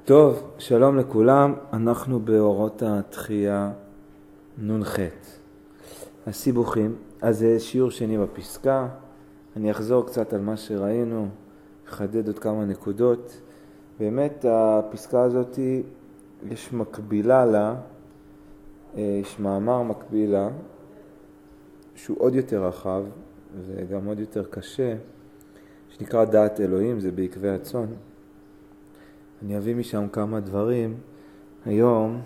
טוב, שלום לכולם, אנחנו באורות התחייה נ"ח. הסיבוכים, אז זה שיעור שני בפסקה, אני אחזור קצת על מה שראינו, אחדד עוד כמה נקודות. באמת הפסקה הזאת יש מקבילה לה, יש מאמר מקביל לה, שהוא עוד יותר רחב וגם עוד יותר קשה, שנקרא דעת אלוהים, זה בעקבי הצאן. אני אביא משם כמה דברים היום,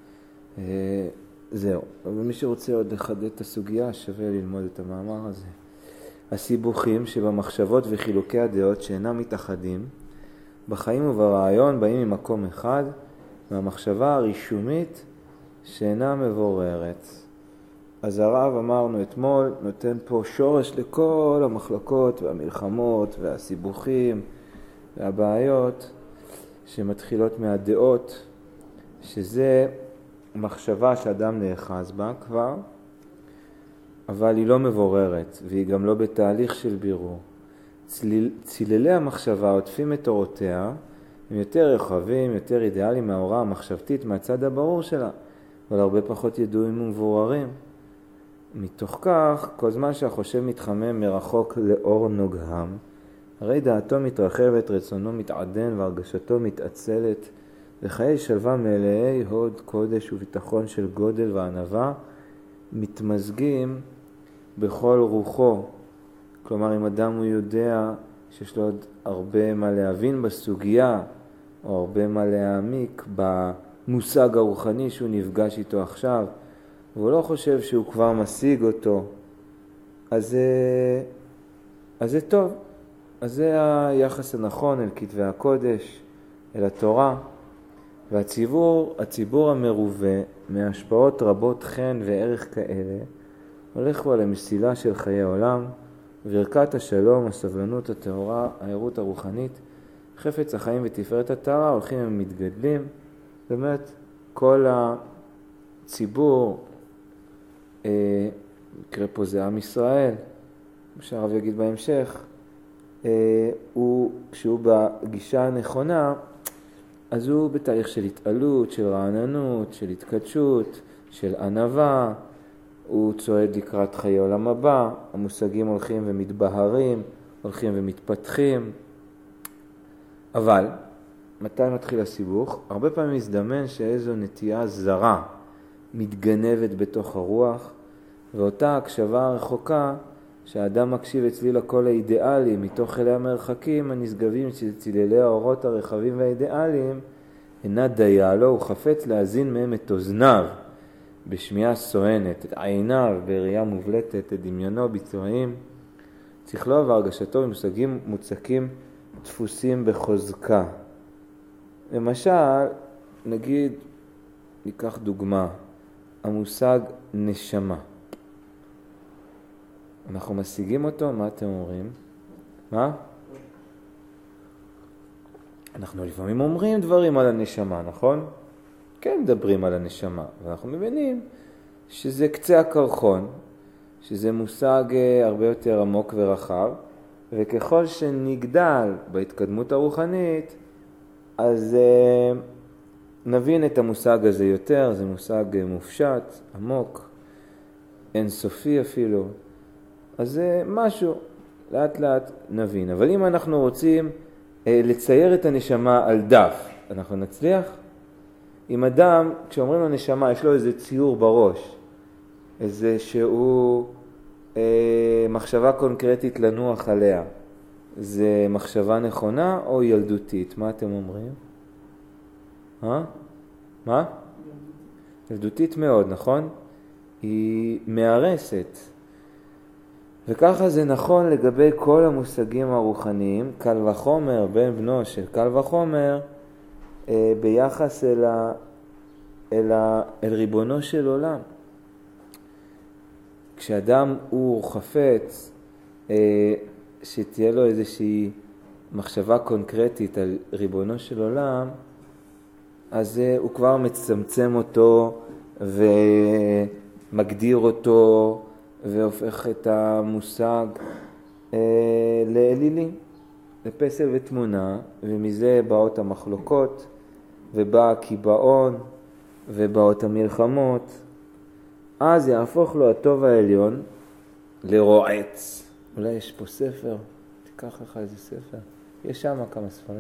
זהו. אבל מי שרוצה עוד לחדד את הסוגיה, שווה ללמוד את המאמר הזה. הסיבוכים שבמחשבות וחילוקי הדעות שאינם מתאחדים, בחיים וברעיון באים ממקום אחד, מהמחשבה הרישומית שאינה מבוררת. אז הרב אמרנו אתמול, נותן פה שורש לכל המחלוקות והמלחמות והסיבוכים והבעיות, שמתחילות מהדעות, שזה מחשבה שאדם נאחז בה כבר, אבל היא לא מבוררת, והיא גם לא בתהליך של בירור. ציללי המחשבה עוטפים את אורותיה, הם יותר רחבים, יותר אידיאליים מהאורה המחשבתית מהצד הברור שלה, אבל הרבה פחות ידועים ומבוררים. מתוך כך, כל זמן שהחושב מתחמם מרחוק לאור נוגהם, הרי דעתו מתרחבת, רצונו מתעדן והרגשתו מתעצלת, וחיי שלווה מלאי הוד קודש וביטחון של גודל וענווה מתמזגים בכל רוחו. כלומר, אם אדם הוא יודע שיש לו עוד הרבה מה להבין בסוגיה, או הרבה מה להעמיק במושג הרוחני שהוא נפגש איתו עכשיו, והוא לא חושב שהוא כבר משיג אותו, אז זה טוב. אז זה היחס הנכון אל כתבי הקודש, אל התורה, והציבור המרובה מהשפעות רבות חן וערך כאלה, הולך בו למסילה של חיי עולם, וברכת השלום, הסבלנות, התאורה, הערות הרוחנית, חפץ החיים ותפארת התורה, הולכים ומתגדלים. באמת, כל הציבור, יקרה פה זה עם ישראל, שהרב יגיד בהמשך, כשהוא בגישה הנכונה, אז הוא בתהליך של התעלות, של רעננות, של התקדשות, של ענווה, הוא צועד לקראת חיי עולם הבא, המושגים הולכים ומתבהרים, הולכים ומתפתחים. אבל, מתי מתחיל הסיבוך? הרבה פעמים מזדמן שאיזו נטייה זרה מתגנבת בתוך הרוח, ואותה הקשבה הרחוקה, שהאדם מקשיב אצליל הקול האידיאלי מתוך אלי המרחקים הנשגבים של צלילי האורות הרחבים והאידיאליים, אינה דיה לו, הוא חפץ להזין מהם את אוזניו בשמיעה סואנת, את עיניו בראייה מובלטת, את דמיונו ביצועים, שכלו והרגשתו במושגים מוצקים דפוסים בחוזקה. למשל, ניקח דוגמה, המושג נשמה. אנחנו משיגים אותו, מה אתם אומרים? מה? אנחנו לפעמים אומרים דברים על הנשמה, נכון? כן, מדברים על הנשמה, ואנחנו מבינים שזה קצה הקרחון, שזה מושג הרבה יותר עמוק ורחב, וככל שנגדל בהתקדמות הרוחנית, אז נבין את המושג הזה יותר, זה מושג מופשט, עמוק, אינסופי אפילו. אז זה משהו, לאט לאט נבין. אבל אם אנחנו רוצים לצייר את הנשמה על דף, אנחנו נצליח? אם אדם, כשאומרים לו נשמה, יש לו איזה ציור בראש, איזה שהוא מחשבה קונקרטית לנוח עליה, זה מחשבה נכונה או ילדותית? מה אתם אומרים? מה? ילדותית מאוד, נכון? היא מערסת. וככה זה נכון לגבי כל המושגים הרוחניים, קל וחומר, בן בנו של קל וחומר, ביחס אל ריבונו של עולם. כשאדם הוא חפץ, שתהיה לו איזושהי מחשבה קונקרטית על ריבונו של עולם, אז הוא כבר מצמצם אותו ומגדיר אותו, והופך את המושג לאלילי, לפסל ותמונה, ומזה באות המחלוקות, ובא הקיבעון, ובאות המלחמות, אז יהפוך לו הטוב העליון לרועץ. אולי יש פה ספר, תיקח לך איזה ספר, יש שם כמה ספרים.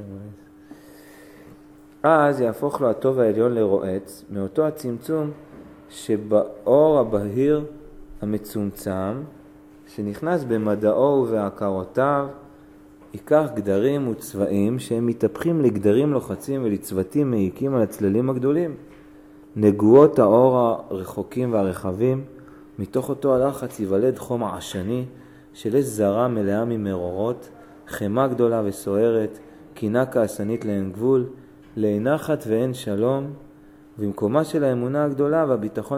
אז יהפוך לו הטוב העליון לרועץ, מאותו הצמצום שבאור הבהיר המצומצם, שנכנס במדעו ובהכרותיו, ייקח גדרים וצבעים שהם מתהפכים לגדרים לוחצים ולצוותים מעיקים על הצללים הגדולים. נגועות האור הרחוקים והרחבים, מתוך אותו הלחץ יוולד חום עשני, של אש זרה מלאה ממרורות, חמה גדולה וסוערת, קינה כעסנית לאין גבול, לאין נחת ואין שלום, במקומה של האמונה הגדולה והביטחון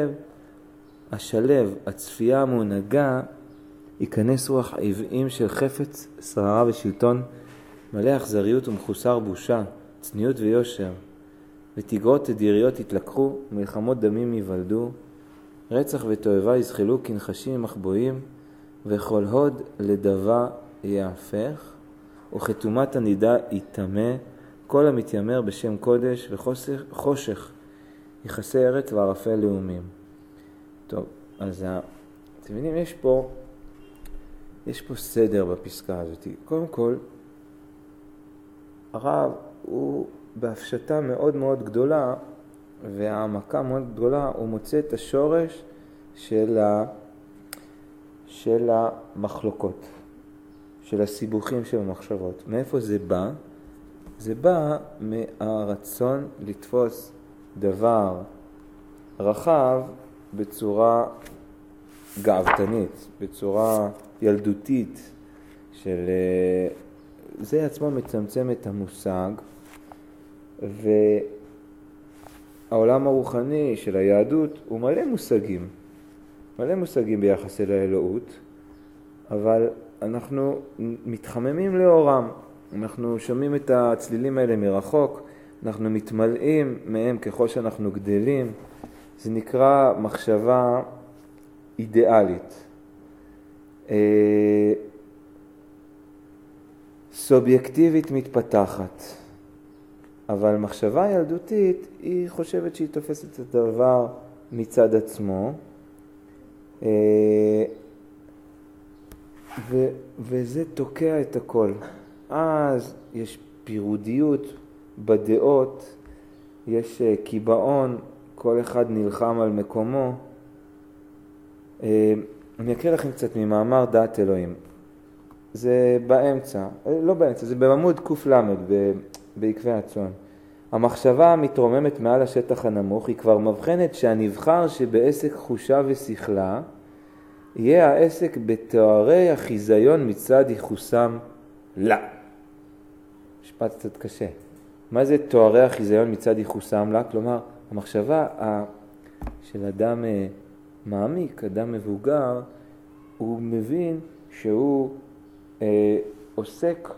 השלב, הצפייה המונהגה, ייכנס רוח עוועים של חפץ, שררה ושלטון, מלא אכזריות ומחוסר בושה, צניעות ויושר, ותגרות תדיריות יתלקחו, מלחמות דמים ייוולדו, רצח ותועבה יזחלו כנחשים מחבואים, וכל הוד לדבה יהפך, וכתומת הנידה יתמה, כל המתיימר בשם קודש וחושך יחסי ארץ וערפי לאומים. טוב, אז אתם מבינים, יש פה סדר בפסקה הזאת. קודם כל, הרב הוא בהפשטה מאוד מאוד גדולה, והעמקה מאוד גדולה, הוא מוצא את השורש של המחלוקות, של הסיבוכים של המחשבות. מאיפה זה בא? זה בא מהרצון לתפוס דבר רחב בצורה גאוותנית, בצורה ילדותית, זה עצמו מצמצם את המושג, והעולם הרוחני של היהדות הוא מלא מושגים ביחס אל האלוהות, אבל אנחנו מתחממים לאורם, אנחנו שומעים את הצלילים האלה מרחוק, אנחנו מתמלאים מהם ככל שאנחנו גדלים, זה נקרא מחשבה אידיאלית. סובייקטיבית מתפתחת, אבל מחשבה ילדותית היא חושבת שהיא תופסת את הדבר מצד עצמו, וזה תוקע את הכל. אז יש פירודיות בדעות, יש קיבעון, כל אחד נלחם על מקומו. אני אקריא לכם קצת ממאמר דעת אלוהים. זה באמצע, לא באמצע, זה בעמוד ק"ל בעקבי הצאן. המחשבה המתרוממת מעל השטח הנמוך היא כבר מבחנת שהנבחר שבעסק חושה ושכלה יהיה העסק בתוארי החיזיון מצד ייחוסם לה. משפט קצת קשה. מה זה תוארי החיזיון מצד ייחוסם לה? כלומר, המחשבה של אדם מעמיק, אדם מבוגר, הוא מבין שהוא עוסק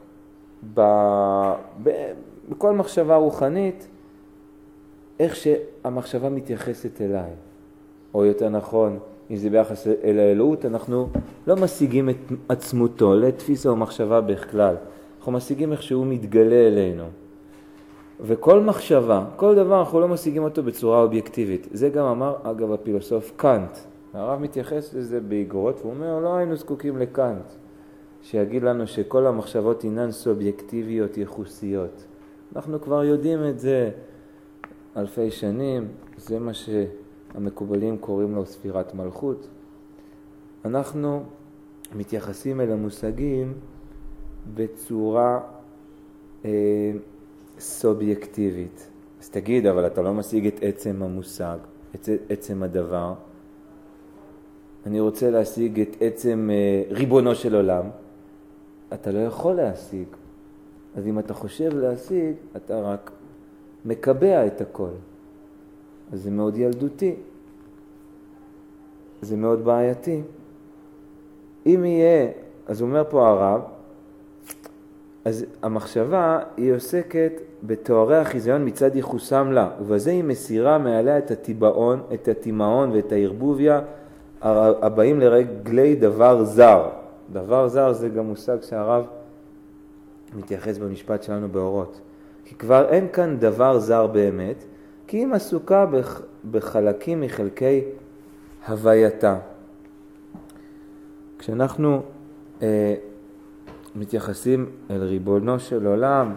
בכל מחשבה רוחנית, איך שהמחשבה מתייחסת אליי. או יותר נכון, אם זה ביחס אל האלוהות, אנחנו לא משיגים את עצמותו לתפיסה או מחשבה בכלל. אנחנו משיגים איך שהוא מתגלה אלינו. וכל מחשבה, כל דבר אנחנו לא משיגים אותו בצורה אובייקטיבית. זה גם אמר, אגב, הפילוסוף קאנט. הרב מתייחס לזה באגרות, והוא אומר, לא היינו זקוקים לקאנט, שיגיד לנו שכל המחשבות אינן סובייקטיביות יחוסיות. אנחנו כבר יודעים את זה אלפי שנים, זה מה שהמקובלים קוראים לו ספירת מלכות. אנחנו מתייחסים אל המושגים בצורה סובייקטיבית. אז תגיד, אבל אתה לא משיג את עצם המושג, את עצם הדבר. אני רוצה להשיג את עצם ריבונו של עולם. אתה לא יכול להשיג. אז אם אתה חושב להשיג, אתה רק מקבע את הכל. אז זה מאוד ילדותי. זה מאוד בעייתי. אם יהיה, אז אומר פה הרב, אז המחשבה היא עוסקת בתוארי החיזיון מצד ייחוסם לה, ובזה היא מסירה מעליה את התימהון ואת הערבוביה הבאים לרגלי דבר זר. דבר זר זה גם מושג שהרב מתייחס במשפט שלנו באורות. כי כבר אין כאן דבר זר באמת, כי היא עסוקה בחלקים מחלקי הווייתה. כשאנחנו מתייחסים אל ריבונו של עולם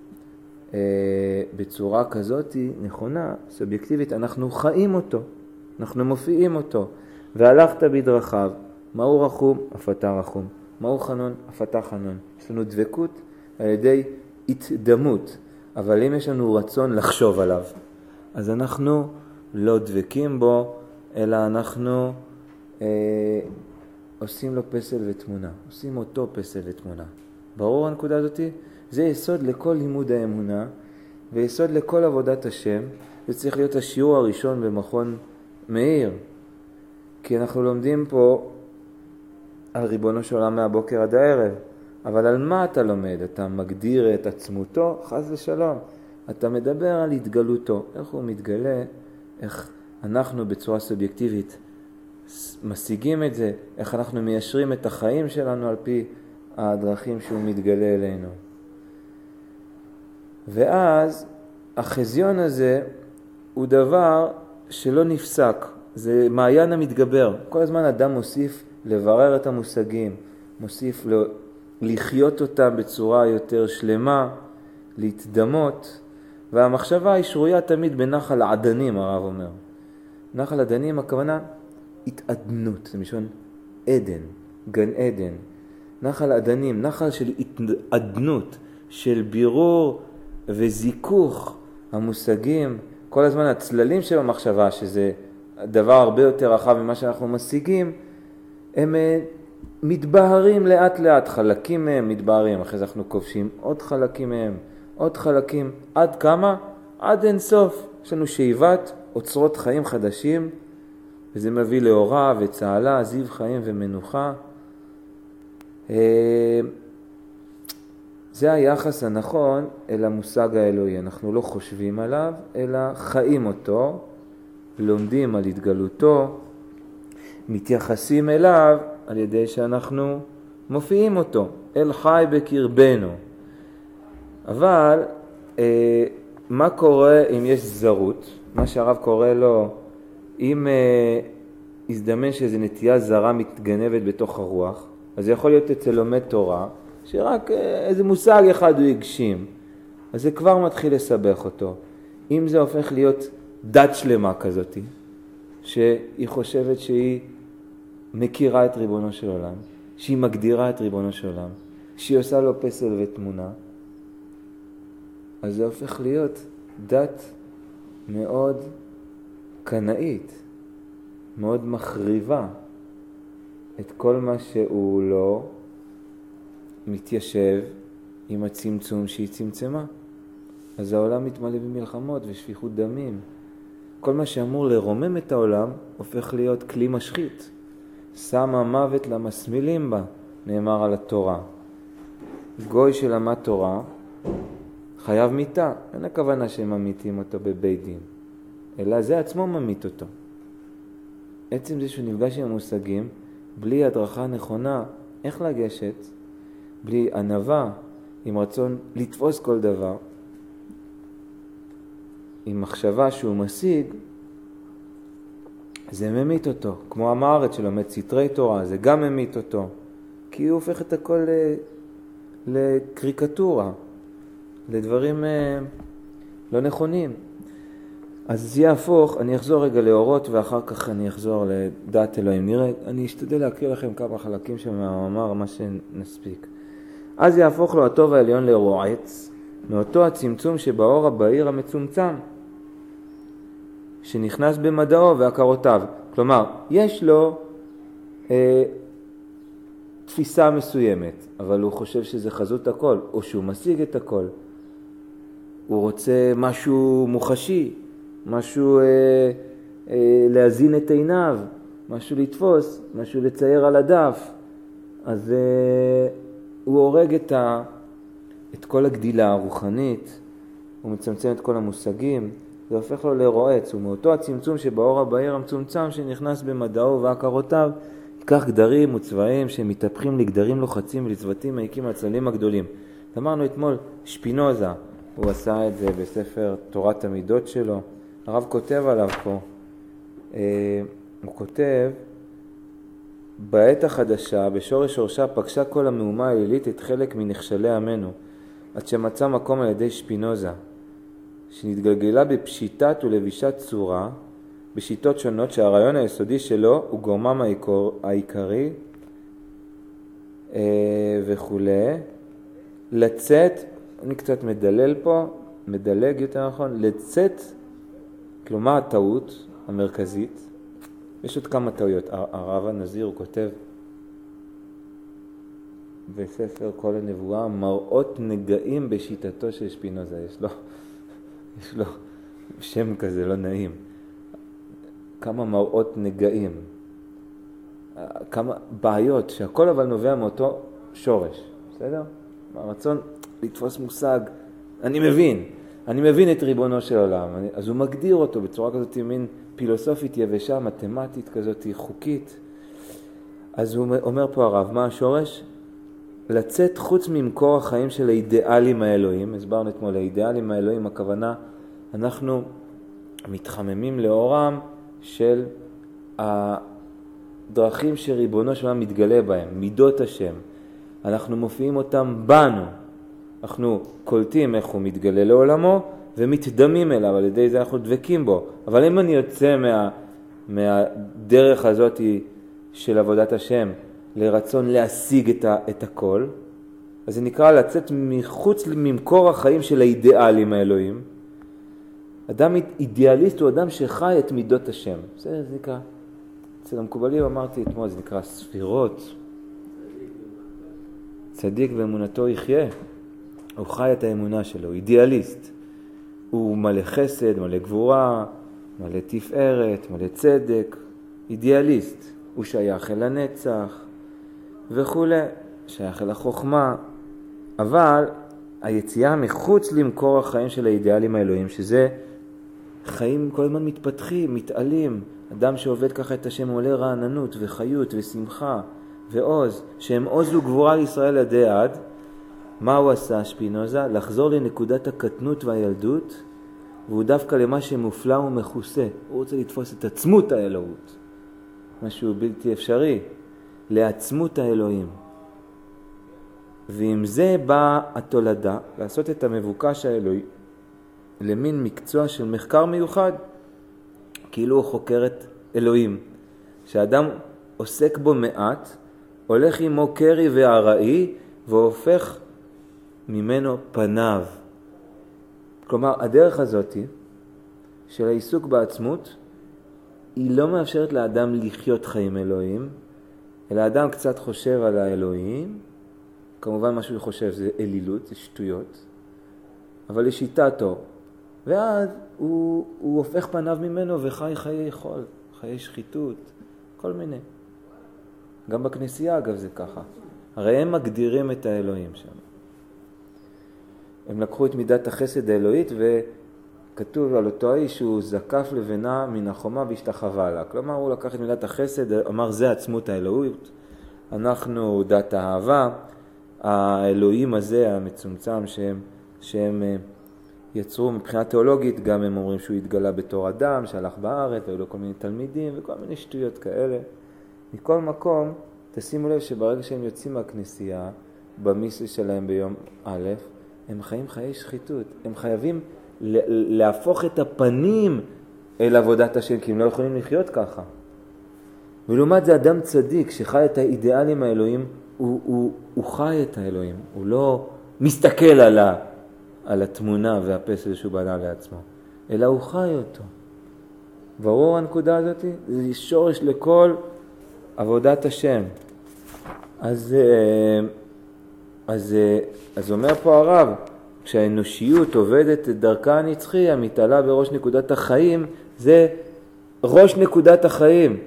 בצורה כזאת נכונה, סובייקטיבית, אנחנו חיים אותו, אנחנו מופיעים אותו. והלכת בדרכיו, מהו רחום? אף אתה רחום. מהו חנון? אף אתה חנון. יש לנו דבקות על ידי התדמות, אבל אם יש לנו רצון לחשוב עליו, אז אנחנו לא דבקים בו, אלא אנחנו עושים לו פסל ותמונה, עושים אותו פסל ותמונה. ברור הנקודה הזאת? זה יסוד לכל לימוד האמונה, ויסוד לכל עבודת השם. זה צריך להיות השיעור הראשון במכון מאיר, כי אנחנו לומדים פה על ריבונו של עולם מהבוקר עד הערב. אבל על מה אתה לומד? אתה מגדיר את עצמותו? חס ושלום. אתה מדבר על התגלותו. איך הוא מתגלה? איך אנחנו בצורה סובייקטיבית משיגים את זה? איך אנחנו מיישרים את החיים שלנו על פי הדרכים שהוא מתגלה אלינו? ואז החזיון הזה הוא דבר שלא נפסק. זה מעיין המתגבר. כל הזמן אדם מוסיף לברר את המושגים, מוסיף לחיות אותם בצורה יותר שלמה, להתדמות, והמחשבה היא שרויה תמיד בנחל עדנים, הרב אומר. נחל עדנים הכוונה התעדנות, זה משון עדן, גן עדן. נחל עדנים, נחל של התעדנות, של בירור וזיכוך המושגים, כל הזמן הצללים של המחשבה, שזה דבר הרבה יותר רחב ממה שאנחנו משיגים, הם מתבהרים לאט לאט, חלקים מהם מתבהרים, אחרי זה אנחנו כובשים עוד חלקים מהם, עוד חלקים, עד כמה? עד אין סוף. יש לנו שאיבת אוצרות חיים חדשים, וזה מביא לאורה וצהלה, זיו חיים ומנוחה. זה היחס הנכון אל המושג האלוהי. אנחנו לא חושבים עליו, אלא חיים אותו, לומדים על התגלותו, מתייחסים אליו על ידי שאנחנו מופיעים אותו, אל חי בקרבנו. אבל מה קורה אם יש זרות? מה שהרב קורא לו, אם הזדמן שאיזו נטייה זרה מתגנבת בתוך הרוח, אז זה יכול להיות אצל לומד תורה, שרק איזה מושג אחד הוא הגשים, אז זה כבר מתחיל לסבך אותו. אם זה הופך להיות דת שלמה כזאת, שהיא חושבת שהיא מכירה את ריבונו של עולם, שהיא מגדירה את ריבונו של עולם, שהיא עושה לו פסל ותמונה, אז זה הופך להיות דת מאוד קנאית, מאוד מחריבה את כל מה שהוא לא מתיישב עם הצמצום שהיא צמצמה. אז העולם מתמלא במלחמות ושפיכות דמים. כל מה שאמור לרומם את העולם הופך להיות כלי משחית. שמה מוות למסמילים בה, נאמר על התורה. גוי שלמד תורה חייב מיתה. אין הכוונה שהם ממיתים אותו בבית דין, אלא זה עצמו ממית אותו. עצם זה שהוא נפגש עם המושגים, בלי הדרכה נכונה איך לגשת, בלי ענווה, עם רצון לתפוס כל דבר, עם מחשבה שהוא משיג, זה ממית אותו. כמו עם הארץ שלומד סתרי תורה, זה גם ממית אותו. כי הוא הופך את הכל לקריקטורה, לדברים לא נכונים. אז זה יהפוך, אני אחזור רגע לאורות ואחר כך אני אחזור לדעת אלוהים. נראה, אני אשתדל להקריא לכם כמה חלקים שמאמר מה שנספיק. אז יהפוך לו הטוב העליון לרועץ, מאותו הצמצום שבאור הבהיר המצומצם, שנכנס במדעו והכרותיו. כלומר, יש לו תפיסה מסוימת, אבל הוא חושב שזה חזות הכל, או שהוא משיג את הכל. הוא רוצה משהו מוחשי, משהו להזין את עיניו, משהו לתפוס, משהו לצייר על הדף. אז הוא הורג את כל הגדילה הרוחנית, הוא מצמצם את כל המושגים, זה הופך לו לרועץ. ומאותו הצמצום שבאור הבהיר המצומצם שנכנס במדעו והכרותיו, ייקח גדרים וצבעים שמתהפכים לגדרים לוחצים ולצוותים מעיקים הצללים הגדולים. אמרנו אתמול, שפינוזה, הוא עשה את זה בספר תורת המידות שלו. הרב כותב עליו פה, הוא כותב, בעת החדשה, בשורש שורשה, פגשה כל המהומה האלילית את חלק מנכשלי עמנו, עד שמצא מקום על ידי שפינוזה, שנתגלגלה בפשיטת ולבישת צורה, בשיטות שונות שהרעיון היסודי שלו הוא גורמם העיקרי וכו'. לצאת, אני קצת מדלל פה, מדלג יותר נכון, לצאת, כלומר הטעות המרכזית, יש עוד כמה טעויות. הרב הנזיר הוא כותב בספר כל הנבואה, מראות נגעים בשיטתו של שפינוזה. יש לו שם כזה לא נעים. כמה מראות נגעים, כמה בעיות, שהכל אבל נובע מאותו שורש, בסדר? הרצון לתפוס מושג, אני מבין את ריבונו של עולם, אז הוא מגדיר אותו בצורה כזאת מין פילוסופית יבשה, מתמטית כזאת, חוקית. אז הוא אומר פה הרב, מה השורש? לצאת חוץ ממקור החיים של האידיאלים האלוהים. הסברנו אתמול, האידיאלים האלוהים, הכוונה, אנחנו מתחממים לאורם של הדרכים שריבונו של עולם מתגלה בהם, מידות השם. אנחנו מופיעים אותם בנו. אנחנו קולטים איך הוא מתגלה לעולמו ומתדמים אליו, על ידי זה אנחנו דבקים בו. אבל אם אני יוצא מהדרך הזאת של עבודת השם לרצון להשיג את הכל, אז זה נקרא לצאת מחוץ ממקור החיים של האידיאלים האלוהים. אדם אידיאליסט הוא אדם שחי את מידות השם. זה נקרא, אצל המקובלים אמרתי אתמול, זה נקרא ספירות. צדיק באמונתו יחיה. הוא חי את האמונה שלו, אידיאליסט. הוא מלא חסד, מלא גבורה, מלא תפארת, מלא צדק. אידיאליסט. הוא שייך אל הנצח וכו', שייך אל החוכמה. אבל היציאה מחוץ למקור החיים של האידיאלים האלוהים, שזה חיים כל הזמן מתפתחים, מתעלים. אדם שעובד ככה את השם עולה רעננות וחיות ושמחה ועוז, שהם עוז וגבורה לישראל עדי עד. מה הוא עשה שפינוזה? לחזור לנקודת הקטנות והילדות, והוא דווקא למה שמופלא ומכוסה. הוא רוצה לתפוס את עצמות האלוהות, משהו בלתי אפשרי, לעצמות האלוהים. ועם זה באה התולדה, לעשות את המבוקש האלוהי למין מקצוע של מחקר מיוחד, כאילו הוא חוקר את אלוהים, שהאדם עוסק בו מעט, הולך עמו קרי והראי, והופך ממנו פניו. כלומר, הדרך הזאת של העיסוק בעצמות, היא לא מאפשרת לאדם לחיות חיים אלוהים, אלא האדם קצת חושב על האלוהים, כמובן מה שהוא חושב זה אלילות, זה שטויות, אבל לשיטתו, ואז הוא הופך פניו ממנו וחי חיי חול, חיי שחיתות, כל מיני. גם בכנסייה אגב זה ככה. הרי הם מגדירים את האלוהים שם. הם לקחו את מידת החסד האלוהית וכתוב על אותו האיש שהוא זקף לבנה מן החומה והשתחווה לה. כלומר הוא לקח את מידת החסד, אמר זה עצמות האלוהות. אנחנו דת האהבה, האלוהים הזה המצומצם שהם יצרו מבחינה תיאולוגית, גם הם אומרים שהוא התגלה בתור אדם, שהלך בארץ, והיו לו כל מיני תלמידים וכל מיני שטויות כאלה. מכל מקום, תשימו לב שברגע שהם יוצאים מהכנסייה, במיסה שלהם ביום א', הם חיים חיי שחיתות. הם חייבים להפוך את הפנים אל עבודת השם, כי הם לא יכולים לחיות ככה. ולעומת זה אדם צדיק שחי את האידיאלים האלוהים, הוא חי את האלוהים. הוא לא מסתכל על התמונה והפסל שהוא בנה לעצמו, אלא הוא חי אותו. ברור הנקודה הזאת? זה שורש לכל עבודת השם. אז אומר פה הרב, כשהאנושיות עובדת את דרכה הנצחי, המתעלה בראש נקודת החיים, זה ראש נקודת החיים.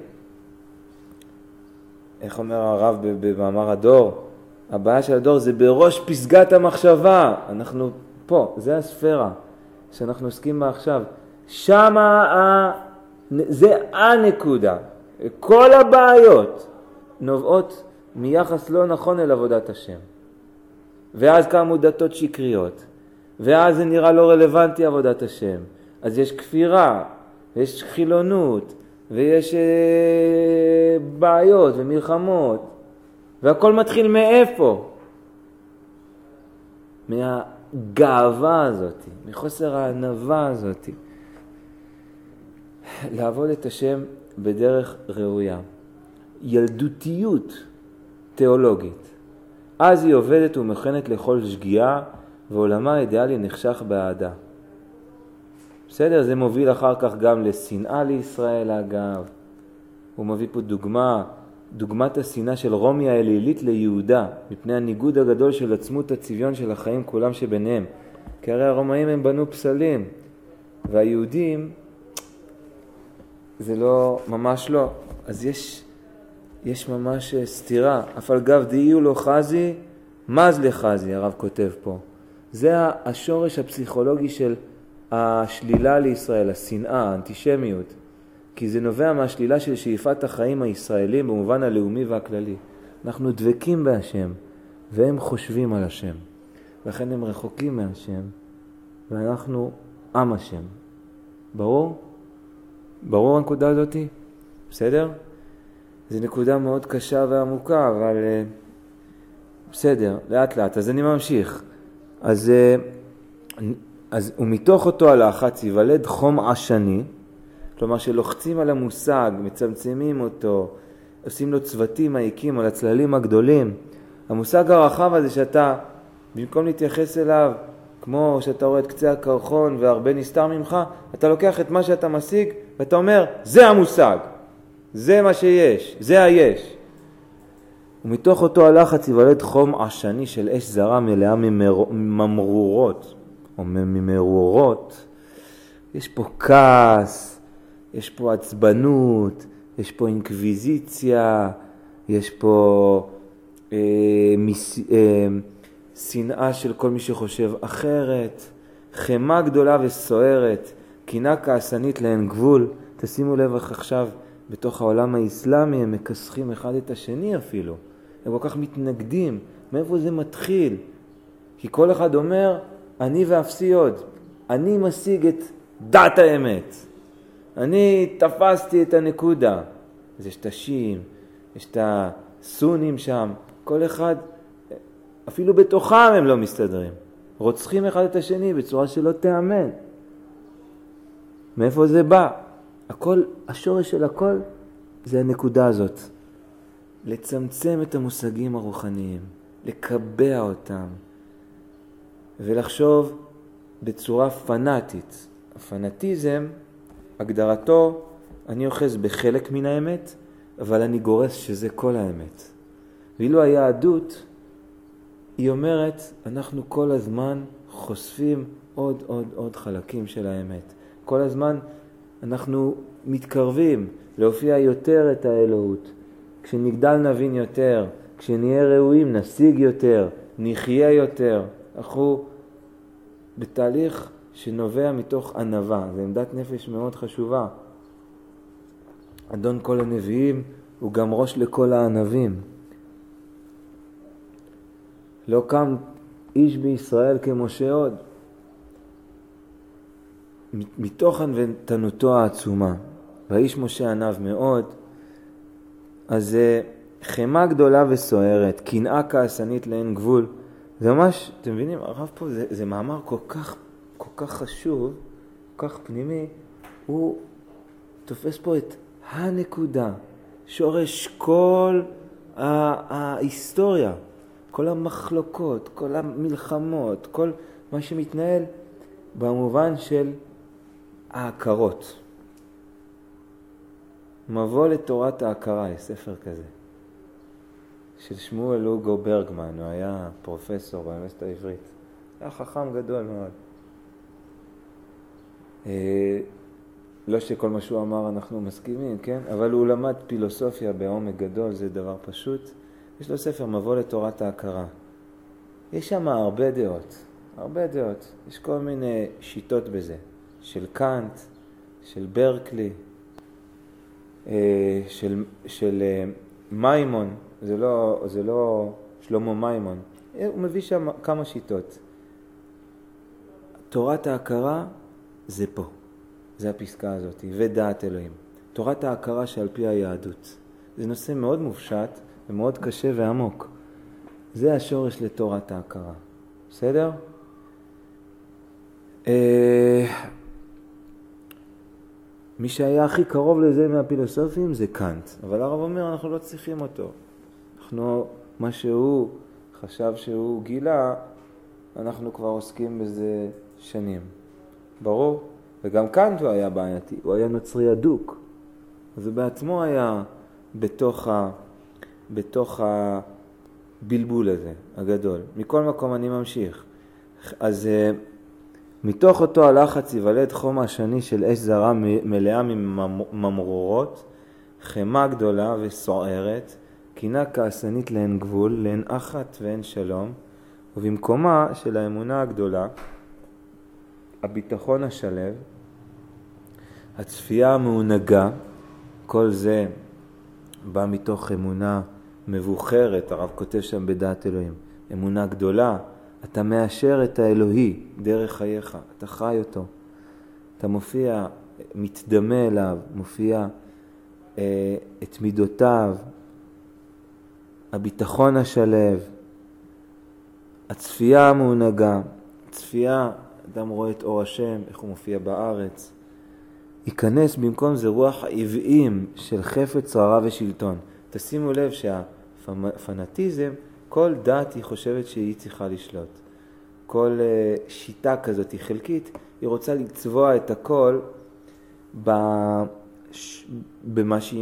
איך אומר הרב במאמר הדור? הבעיה של הדור זה בראש פסגת המחשבה. אנחנו פה, זה הספירה שאנחנו עוסקים בה עכשיו. שמה זה הנקודה. כל הבעיות נובעות מיחס לא נכון אל עבודת השם. ואז קמו דתות שקריות. ואז זה נראה לא רלוונטי עבודת השם. אז יש כפירה, ויש חילונות, ויש בעיות ומלחמות, והכל מתחיל מאיפה? מהגאווה הזאת, מחוסר הענווה הזאת. לעבוד את השם בדרך ראויה. ילדותיות תיאולוגית. אז היא עובדת ומכנת לכל שגיאה, ועולמה האידיאלי נחשך באהדה. בסדר? זה מוביל אחר כך גם לשנאה לישראל, אגב. הוא מביא פה דוגמת השנאה של רומי האלילית ליהודה, מפני הניגוד הגדול של עצמות הצביון של החיים כולם שביניהם. כי הרי הרומאים הם בנו פסלים, והיהודים זה לא, ממש לא. אז יש ממש סתירה. אף על גב דהיו לו חזי, מז לחזי, הרב כותב פה. זה השורש הפסיכולוגי של השלילה לישראל, השנאה, האנטישמיות. כי זה נובע מהשלילה של שאיפת החיים הישראלים במובן הלאומי והכללי. אנחנו דבקים בהשם, והם חושבים על השם. לכן הם רחוקים מהשם, ואנחנו עם השם. ברור? ברור הנקודה הזאת? בסדר? זו נקודה מאוד קשה ועמוקה, אבל בסדר, לאט לאט. אז אני ממשיך. אז ומתוך אותו הלחץ יוולד חום עשני, כלומר שלוחצים על המושג, מצמצמים אותו, עושים לו צוותים מעיקים על הצללים הגדולים. המושג הרחב הזה שאתה, במקום להתייחס אליו, כמו שאתה רואה את קצה הקרחון והרבה נסתר ממך, אתה לוקח את מה שאתה משיג ואתה אומר, זה המושג, זה מה שיש, זה היש. ומתוך אותו הלחץ יוולד חום עשני של אש זרה מלאה ממרורות, או ממרורות. יש פה כעס, יש פה עצבנות, יש פה אינקוויזיציה, יש פה שנאה של כל מי שחושב אחרת, חמה גדולה וסוערת, קינה כעסנית לאין גבול. תשימו לב איך עכשיו בתוך העולם האסלאמי הם מכסחים אחד את השני אפילו. הם כל כך מתנגדים. מאיפה זה מתחיל? כי כל אחד אומר, אני ואפסי עוד. אני משיג את דת האמת. אני תפסתי את הנקודה. אז יש את השיעים, יש את הסונים שם. כל אחד, אפילו בתוכם הם לא מסתדרים. רוצחים אחד את השני בצורה שלא תאמן. מאיפה זה בא? הכל, השורש של הכל זה הנקודה הזאת. לצמצם את המושגים הרוחניים, לקבע אותם, ולחשוב בצורה פנאטית. הפנאטיזם, הגדרתו, אני אוחז בחלק מן האמת, אבל אני גורס שזה כל האמת. ואילו היהדות, היא אומרת, אנחנו כל הזמן חושפים עוד חלקים של האמת. כל הזמן אנחנו מתקרבים להופיע יותר את האלוהות. כשנגדל נבין יותר, כשנהיה ראויים נשיג יותר, נחיה יותר. אנחנו בתהליך שנובע מתוך ענווה. זו עמדת נפש מאוד חשובה. אדון כל הנביאים הוא גם ראש לכל הענבים. לא קם איש בישראל כמשה עוד. מתוך ענוותנותו העצומה. והאיש משה ענב מאוד. אז זה חמה גדולה וסוערת, קנאה כעסנית לאין גבול. זה ממש, אתם מבינים, הרב פה זה מאמר כל כך חשוב, כל כך פנימי. הוא תופס פה את הנקודה, שורש כל ההיסטוריה, כל המחלוקות, כל המלחמות, כל מה שמתנהל במובן של ההכרות. מבוא לתורת ההכרה, יש ספר כזה, של שמואל לוגו ברגמן, הוא היה פרופסור באוניברסיטה העברית. היה חכם גדול מאוד. לא שכל מה שהוא אמר אנחנו מסכימים, כן? אבל הוא למד פילוסופיה בעומק גדול, זה דבר פשוט. יש לו ספר מבוא לתורת ההכרה. יש שם הרבה דעות. יש כל מיני שיטות בזה, של קאנט, של ברקלי, של מיימון, זה לא שלמה מיימון. הוא מביא שם כמה שיטות. תורת ההכרה זה פה, זה הפסקה הזאת, ודעת אלוהים. תורת ההכרה שעל פי היהדות. זה נושא מאוד מופשט ומאוד קשה ועמוק. זה השורש לתורת ההכרה. בסדר? מי שהיה הכי קרוב לזה מהפילוסופים זה קאנט. אבל הרב אומר, אנחנו לא צריכים אותו. מה שהוא חשב שהוא גילה, אנחנו כבר עוסקים בזה שנים. ברור? וגם קאנט הוא היה בעייתי, הוא היה נוצרי אדוק. אז הוא בעצמו היה בתוך הבלבול הזה, הגדול. מכל מקום אני ממשיך. אז מתוך אותו הלחץ יוולד חום השני של אש זרה מלאה ממרורות, חמה גדולה וסוערת, קינה כעסנית לאין גבול, לאין אחת ואין שלום, ובמקומה של האמונה הגדולה, הביטחון השלב, הצפייה המעונגה, כל זה בא מתוך אמונה מבוחרת, הרב כותב שם בדעת אלוהים, אמונה גדולה, אתה מאשר את האלוהי דרך חייך, אתה חי אותו, אתה מופיע, מתדמה אליו, מופיע את מידותיו, הביטחון השלב, הצפייה המעונגה, צפייה, אדם רואה את אור השם, איך הוא מופיע בארץ, ייכנס במקום זה רוח העוועים של חפץ שררה ושלטון. תשימו לב שהפנאטיזם, כל דת היא חושבת שהיא צריכה לשלוט. כל שיטה כזאת היא חלקית, היא רוצה לצבוע את הכל במה שהיא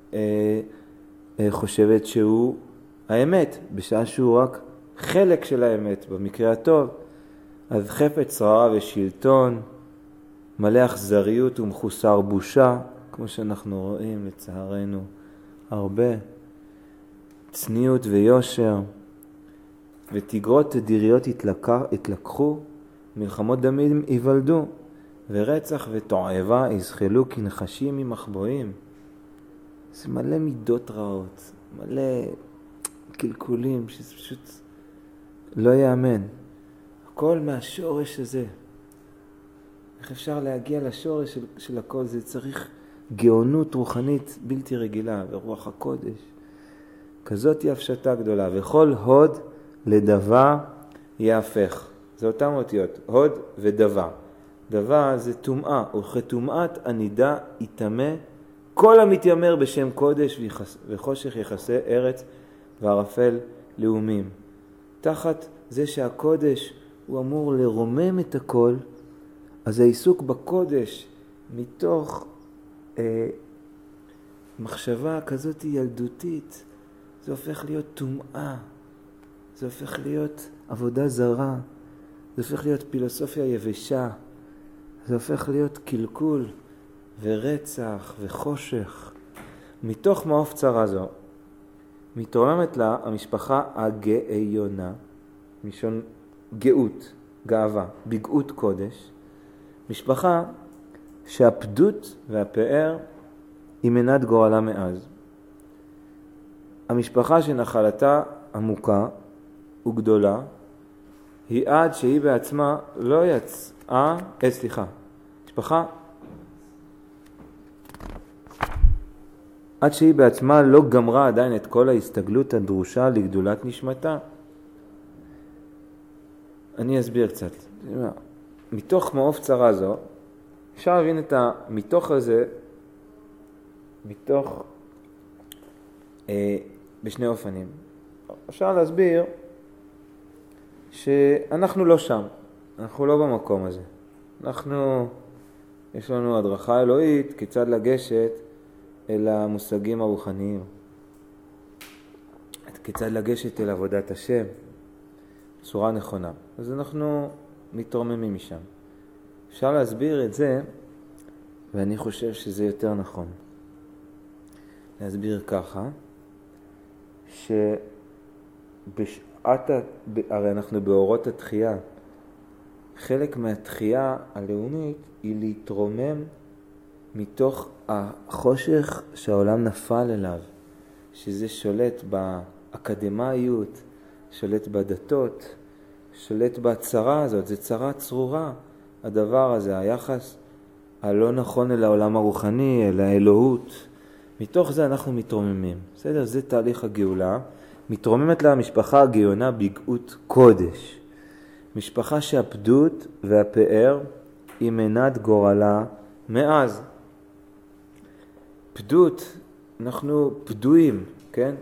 חושבת שהוא האמת, בשעה שהוא רק חלק של האמת, במקרה הטוב. אז חפץ שררה ושלטון, מלא אכזריות ומחוסר בושה, כמו שאנחנו רואים לצערנו הרבה, צניעות ויושר, ותגרות תדיריות התלקחו, מלחמות דמים ייוולדו, ורצח ותועבה יזחלו כנחשים ממחבואים. זה מלא מידות רעות, מלא קלקולים, שזה פשוט לא יאמן. הכל מהשורש הזה. איך אפשר להגיע לשורש של הכל? זה צריך גאונות רוחנית בלתי רגילה, ורוח הקודש. כזאת היא הפשטה גדולה. וכל הוד לדבה יהפך. זה אותם אותיות, הוד ודבה. דבה זה טומאה, וכתומאת ענידה יטמא כל המתיימר בשם קודש וחושך יחסי ארץ וערפל לאומים. תחת זה שהקודש הוא אמור לרומם את הכל, אז העיסוק בקודש מתוך מחשבה כזאת ילדותית, זה הופך להיות טומאה, זה הופך להיות עבודה זרה, זה הופך להיות פילוסופיה יבשה, זה הופך להיות קלקול ורצח וחושך. מתוך מעוף צרה זו מתרוממת לה המשפחה הגאיונה, משון גאות, גאווה, בגאות קודש, משפחה שהפדות והפאר היא מנת גורלה מאז. המשפחה שנחלתה עמוקה וגדולה היא עד שהיא בעצמה לא יצאה, משפחה עד שהיא בעצמה לא גמרה עדיין את כל ההסתגלות הדרושה לגדולת נשמתה. אני אסביר קצת. מתוך מעוף צרה זו, אפשר להבין את המתוך הזה, בשני אופנים. אפשר להסביר שאנחנו לא שם, אנחנו לא במקום הזה. יש לנו הדרכה אלוהית כיצד לגשת אל המושגים הרוחניים. כיצד לגשת אל עבודת השם בצורה נכונה. אז אנחנו מתרוממים משם. אפשר להסביר את זה, ואני חושב שזה יותר נכון. להסביר ככה, הרי אנחנו באורות התחייה. חלק מהתחייה הלאומית היא להתרומם מתוך החושך שהעולם נפל אליו, שזה שולט באקדמיות, שולט בדתות, שולט בצרה הזאת. זה צרה צרורה, הדבר הזה, היחס הלא נכון אל העולם הרוחני, אל האלוהות, מתוך זה אנחנו מתרוממים. בסדר? זה תהליך הגאולה. מתרוממת לה המשפחה הגאונה בגאות קודש. משפחה שהפדות והפאר היא מנת גורלה מאז. פדות, אנחנו פדויים, כן?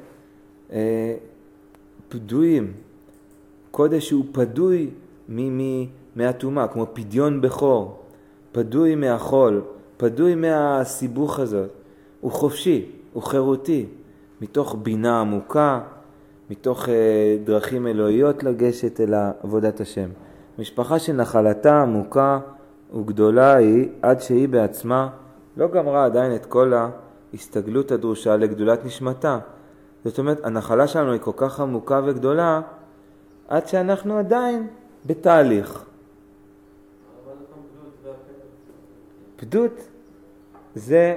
פדויים. קודש הוא פדוי מהתומה, כמו פדיון בכור. פדוי מהחול, פדוי מהסיבוך הזאת. הוא חופשי, הוא חירותי, מתוך בינה עמוקה, מתוך דרכים אלוהיות לגשת אל עבודת השם. משפחה שנחלתה עמוקה וגדולה היא עד שהיא בעצמה לא גמרה עדיין את כל ההסתגלות הדרושה לגדולת נשמתה. זאת אומרת, הנחלה שלנו היא כל כך עמוקה וגדולה עד שאנחנו עדיין בתהליך. פדות זה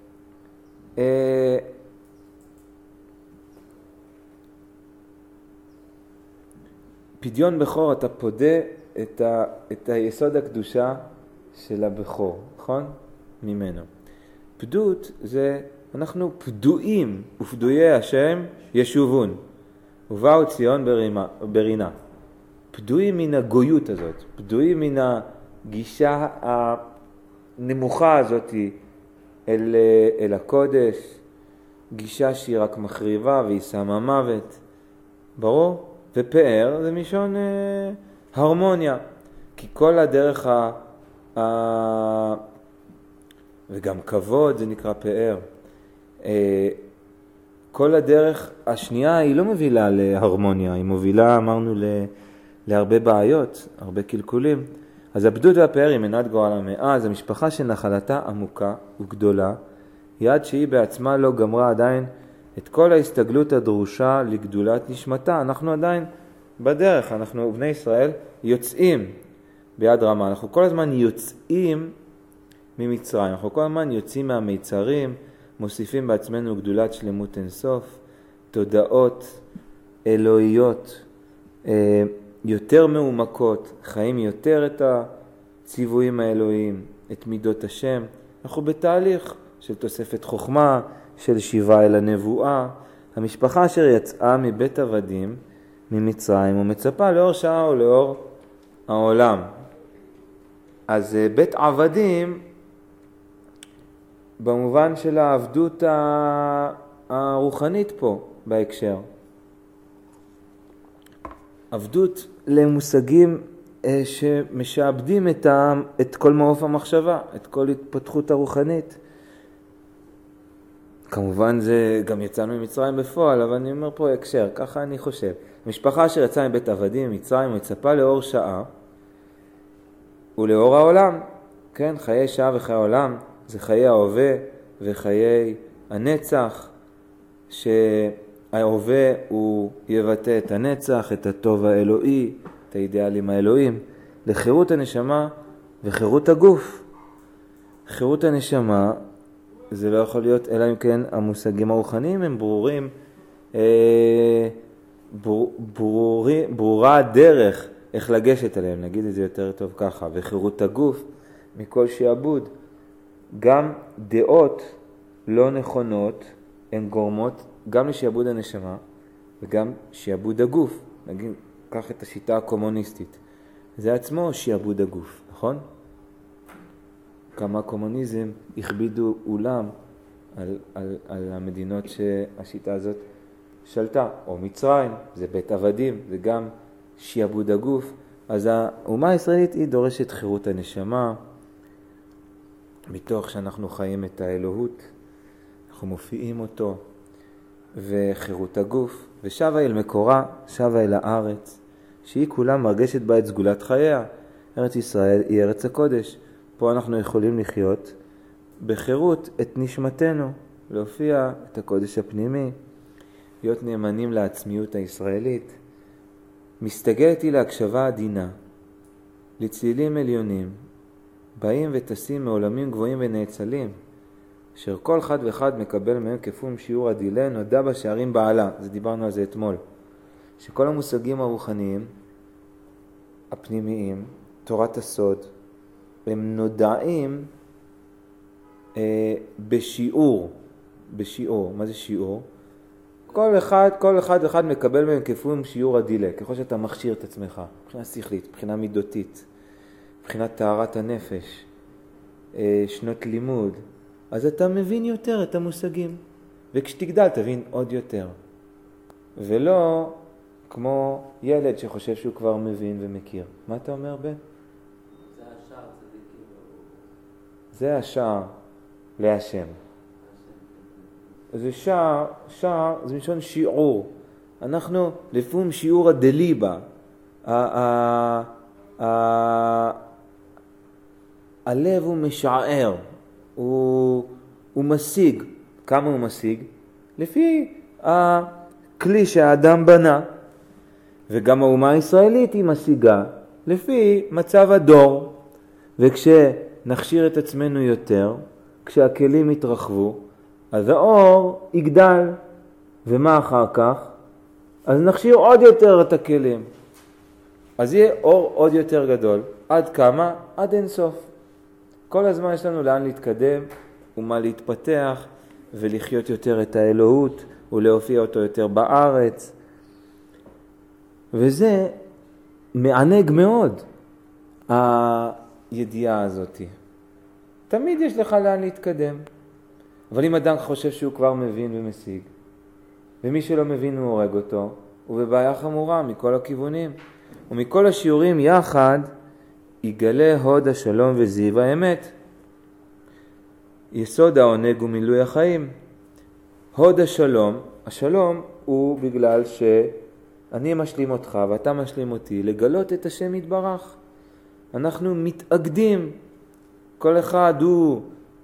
פדיון בכור, אתה פודה את היסוד הקדושה של הבכור, נכון? ממנו. פדות זה, אנחנו פדויים, ופדויי השם ישובון. ובאו ציון ברינה. פדויים מן הגויות הזאת, פדויים מן הגישה הנמוכה הזאת אל הקודש, גישה שהיא רק מחריבה והיא שמה מוות. ברור? ופאר זה מישון הרמוניה. כי כל הדרך וגם כבוד זה נקרא פאר. כל הדרך השנייה היא לא מובילה להרמוניה, היא מובילה, אמרנו, להרבה בעיות, הרבה קלקולים. אז הפדות והפאר היא מנת גורלה מאז. המשפחה שנחלתה עמוקה וגדולה, היא עד שהיא בעצמה לא גמרה עדיין את כל ההסתגלות הדרושה לגדולת נשמתה. אנחנו עדיין בדרך, אנחנו בני ישראל יוצאים ביד רמה. אנחנו כל הזמן יוצאים ממצרים, אנחנו כל הזמן יוצאים מהמיצרים, מוסיפים בעצמנו גדולת שלמות אינסוף, תודעות אלוהיות יותר מעומקות, חיים יותר את הציוויים האלוהיים, את מידות השם. אנחנו בתהליך של תוספת חוכמה, של שיבה אל הנבואה. המשפחה אשר יצאה מבית עבדים, ממצרים, ומצפה לאור שעה או לאור העולם. אז בית עבדים, במובן של העבדות הרוחנית פה, בהקשר. עבדות למושגים שמשעבדים את כל מעוף המחשבה, את כל התפתחות הרוחנית. כמובן זה גם יצאנו ממצרים בפועל, אבל אני אומר פה הקשר, ככה אני חושב. משפחה אשר יצאה מבית עבדים ממצרים מצפה לאור שעה ולאור העולם. כן, חיי שעה וחיי העולם זה חיי ההווה וחיי הנצח, שההווה הוא יבטא את הנצח, את הטוב האלוהי, את האידיאלים האלוהים, לחירות הנשמה וחירות הגוף. חירות הנשמה זה לא יכול להיות, אלא אם כן המושגים הרוחניים הם ברורים, ברורה הדרך איך לגשת עליהם, נגיד את זה יותר טוב ככה. וחירות הגוף מכל שיעבוד. גם דעות לא נכונות הן גורמות גם לשיעבוד הנשמה וגם שיעבוד הגוף. נגיד, קח את השיטה הקומוניסטית. זה עצמו שיעבוד הגוף, נכון? כמה קומוניזם הכבידו אולם על המדינות שהשיטה הזאת שלטה. או מצרים, זה בית עבדים, זה גם שיעבוד הגוף. אז האומה הישראלית היא דורשת חירות הנשמה, מתוך שאנחנו חיים את האלוהות, אנחנו מופיעים אותו, וחירות הגוף, ושבה אל מקורה, שבה אל הארץ, שהיא כולה מרגשת בה את סגולת חייה. ארץ ישראל היא ארץ הקודש. פה אנחנו יכולים לחיות בחירות את נשמתנו, להופיע את הקודש הפנימי, להיות נאמנים לעצמיות הישראלית. מסתגלת היא להקשבה עדינה, לצלילים עליונים, באים וטסים מעולמים גבוהים ונאצלים, אשר כל אחד ואחד מקבל מהם כפום שיעור עדילה, נודע בשערים בעלה. זה דיברנו על זה אתמול. שכל המושגים הרוחניים, הפנימיים, תורת הסוד, הם נודעים בשיעור. מה זה שיעור? כל אחד מקבל מהם כפום שיעור הדילק, ככל שאתה מכשיר את עצמך, מבחינה שכלית, מבחינה מידותית, מבחינת טהרת הנפש, שנות לימוד, אז אתה מבין יותר את המושגים, וכשתגדל תבין עוד יותר, ולא כמו ילד שחושב שהוא כבר מבין ומכיר. מה אתה אומר בן? זה השער צדיקים. זה השער להשם. זה שער זה משון שיעור. אנחנו לפום שיעור הדליבה. הלב הוא משער, הוא משיג. כמה הוא משיג? לפי הכלי שהאדם בנה. וגם האומה הישראלית היא משיגה לפי מצב הדור. וכשנכשיר את עצמנו יותר, כשהכלים יתרחבו, אז האור יגדל. ומה אחר כך? אז נכשיר עוד יותר את הכלים. אז יהיה אור עוד יותר גדול. עד כמה? עד אין סוף. כל הזמן יש לנו לאן להתקדם ומה להתפתח ולחיות יותר את האלוהות ולהופיע אותו יותר בארץ. וזה מענג מאוד, הידיעה הזאת. תמיד יש לך לאן להתקדם. אבל אם אדם חושב שהוא כבר מבין ומשיג, ומי שלא מבין הוא הורג אותו, הוא בבעיה חמורה מכל הכיוונים. ומכל השיעורים יחד יגלה הוד השלום וזיו האמת. יסוד העונג ומילוי החיים. הוד השלום, השלום הוא בגלל שאני משלים אותך ואתה משלים אותי, לגלות את השם יתברך. אנחנו מתאגדים, כל אחד הוא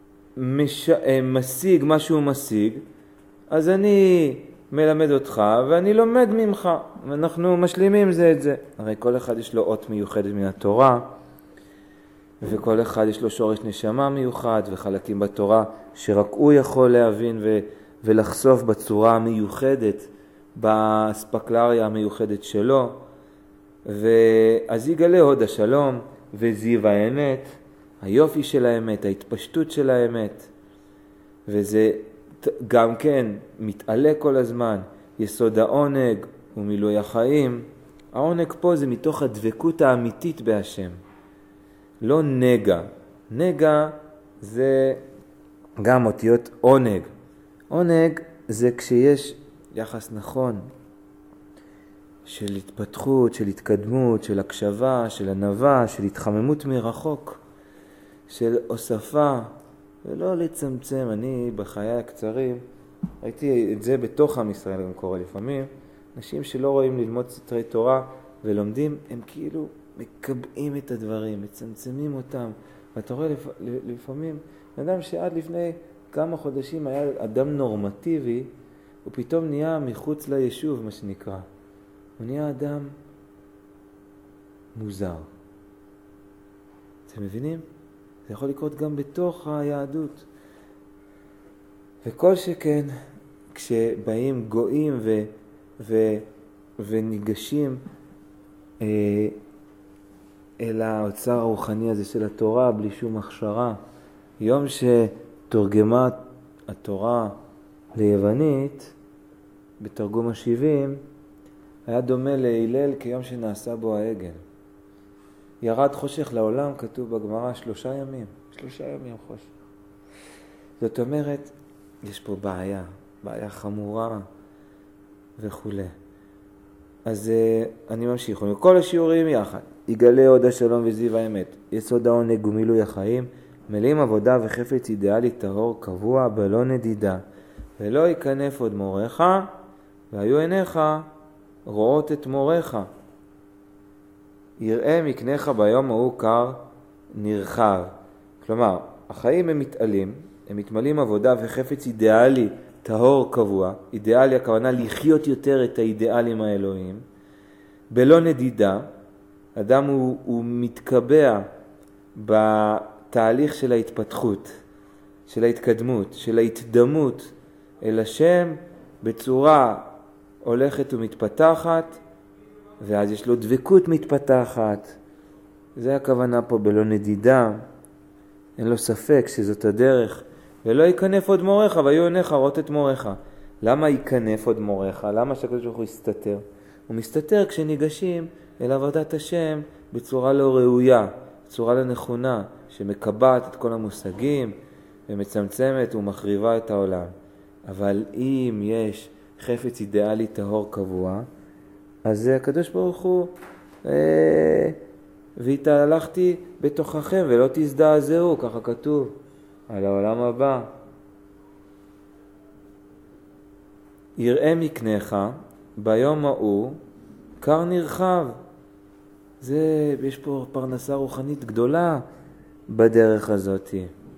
משיג מה שהוא משיג, אז אני מלמד אותך ואני לומד ממך, ואנחנו משלימים זה את זה. הרי כל אחד יש לו אות מיוחדת מן התורה, וכל אחד יש לו שורש נשמה מיוחד, וחלקים בתורה שרק הוא יכול להבין ולחשוף בצורה המיוחדת, באספקלריה המיוחדת שלו. ואז יגלה הוד השלום וזיו האמת, היופי של האמת, ההתפשטות של האמת. וזה גם כן מתעלה כל הזמן, יסוד העונג ומילוי החיים. העונג פה זה מתוך הדבקות האמיתית בהשם, לא נגע. נגע זה גם אותיות עונג. עונג זה כשיש יחס נכון של התפתחות, של התקדמות, של הקשבה, של ענווה, של התחממות מרחוק, של הוספה, ולא לצמצם. אני בחיי הקצרים ראיתי את זה בתוך עם ישראל גם קורה לפעמים. אנשים שלא רואים ללמוד סתרי תורה ולומדים, הם כאילו מקבעים את הדברים, מצמצמים אותם. ואתה רואה לפעמים, אדם שעד לפני כמה חודשים היה אדם נורמטיבי, הוא פתאום נהיה מחוץ ליישוב, מה שנקרא. הוא נהיה אדם מוזר. אתם מבינים? זה יכול לקרות גם בתוך היהדות. וכל שכן, כשבאים גויים וניגשים אל האוצר הרוחני הזה של התורה בלי שום הכשרה, יום שתורגמה התורה ליוונית, בתרגום ה-70, היה דומה להילל כיום שנעשה בו העגל. ירד חושך לעולם, כתוב בגמרא, 3 ימים. 3 ימים חושך. זאת אומרת, יש פה בעיה חמורה וכו'. אז אני ממשיך. כל השיעורים יחד. יגלה הוד השלום וזיו האמת. יסוד העונג ומילוי החיים. מלאים עבודה וחפץ אידיאלי טהור קבוע בלא נדידה. ולא ייכנף עוד מורך, והיו עיניך רואות את מורך. יראה מקנך ביום ההוא קר נרחב. כלומר, החיים הם מתעלים, הם מתמלאים עבודה וחפץ אידיאלי טהור קבוע. אידיאלי הכוונה לחיות יותר את האידיאלים האלוהיים. בלא נדידה, אדם הוא מתקבע בתהליך של ההתפתחות, של ההתקדמות, של ההתדמות אל השם בצורה הולכת ומתפתחת, ואז יש לו דבקות מתפתחת. זה הכוונה פה בלא נדידה, אין לו ספק שזאת הדרך. ולא ייכנף עוד מורך, והיו עיניך רואות את מורך. למה ייכנף עוד מורך? למה שהקדוש ברוך הוא יסתתר? הוא מסתתר כשניגשים אל עבודת השם בצורה לא ראויה, בצורה לא נכונה, שמקבעת את כל המושגים ומצמצמת ומחריבה את העולם. אבל אם יש חפץ אידיאלי טהור קבוע, אז הקדוש ברוך הוא והתהלכתי בתוככם ולא תזדעזעו, ככה כתוב על העולם הבא. יראה מקנך ביום ההוא קר נרחב. יש פה פרנסה רוחנית גדולה בדרך הזאת.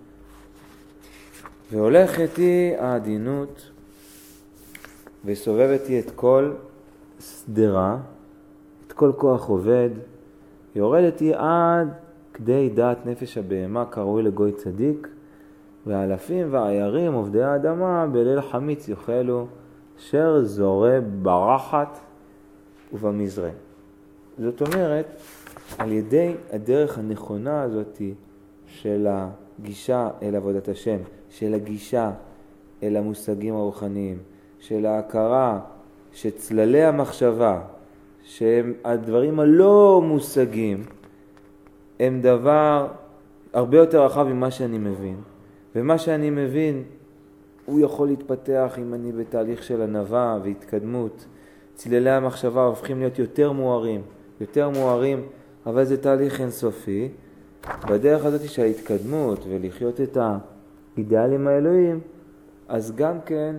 והולכת היא העדינות וסובבת היא את כל סדרה, את כל כוח עובד. יורדת היא עד כדי דעת נפש הבהמה קרוי לגוי צדיק, והאלפים והעיירים עובדי האדמה בליל חמיץ יאכלו, אשר זורה ברחת ובמזרה. זאת אומרת, על ידי הדרך הנכונה הזאת של הגישה אל עבודת השם, של הגישה אל המושגים הרוחניים, של ההכרה שצללי המחשבה, שהם הדברים הלא מושגים, הם דבר הרבה יותר רחב ממה שאני מבין. ומה שאני מבין, הוא יכול להתפתח אם אני בתהליך של ענווה והתקדמות. צללי המחשבה הופכים להיות יותר מוארים, אבל זה תהליך אינסופי. בדרך הזאת של ההתקדמות ולחיות את האידיאלים האלוהים, אז גם כן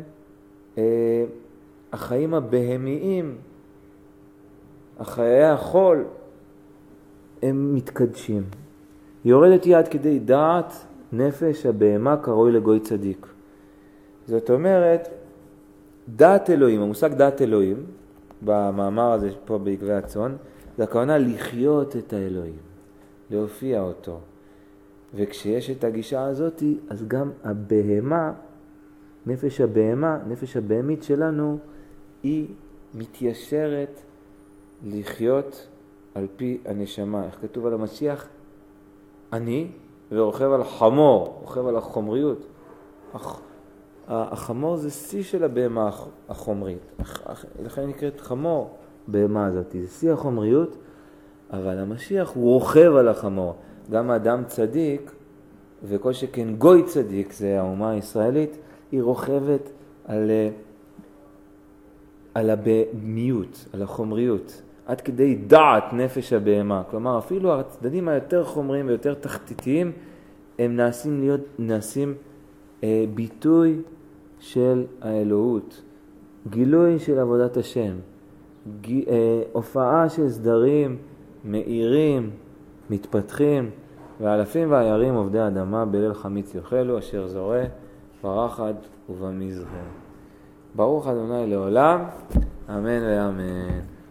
החיים הבהמיים, החיי החול, הם מתקדשים. יורדת יד כדי דעת נפש הבהמה קרוי לגוי צדיק. זאת אומרת, דעת אלוהים, המושג דעת אלוהים, במאמר הזה פה בעקבי הצאן, זה הכוונה לחיות את האלוהים, להופיע אותו. וכשיש את הגישה הזאת, אז גם הבהמה, נפש הבהמה, נפש הבהמית שלנו, היא מתיישרת לחיות על פי הנשמה. איך כתוב על המשיח? אני ורוכב על חמור, רוכב על החומריות. החמור זה שיא של הבהמה החומרית. לכן נקראת חמור, בהמה הזאת. זה שיא החומריות, אבל המשיח הוא רוכב על החמור. גם האדם צדיק, וכל שכן גוי צדיק, זה האומה הישראלית, היא רוכבת על הבהמיות, על החומריות. עד כדי דעת נפש הבהמה. כלומר, אפילו הצדדים היותר חומריים ויותר תחתיתיים, הם נעשים ביטוי של האלוהות, גילוי של עבודת השם, הופעה של סדרים מאירים, מתפתחים, והאלפים והעיירים עובדי האדמה בליל חמיץ יאכלו, אשר זורה ברחת ובמזרה. ברוך ה' לעולם, אמן ואמן.